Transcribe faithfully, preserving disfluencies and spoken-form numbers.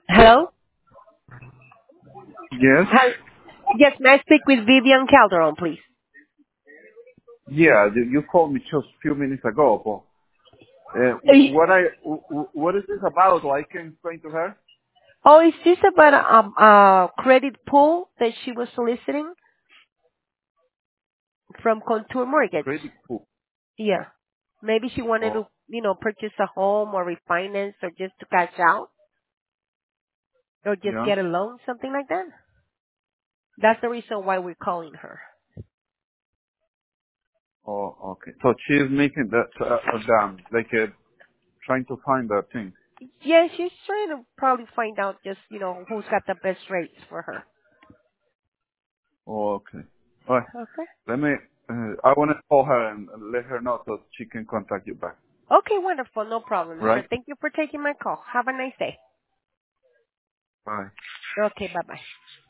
Hello? Yes. Hel- Yes, may I speak with Vivian Calderon, please? Yeah, you you called me just a few minutes ago, but uh, Eh, what I wh- what is this about? So I can explain to her. Oh, is this about a, um, a credit pool that she was soliciting from Contour Mortgage? Credit pool. Yeah. Maybe she wanted Oh, to, you know, purchase a home or refinance or just to cash out or just yeah. get a loan, something like that. That's the reason why we're calling her. Oh, okay. So she's making that uh, uh, um, like uh, trying to find that thing. Yeah, she's trying to probably find out just, you know, who's got the best rates for her. Oh, okay. All right. Okay. Let me. Uh, I want to call her and and let her know so she can contact you back. Okay, wonderful. No problem, sir. Right. Thank you for taking my call. Have a nice day. Bye. Okay, bye-bye.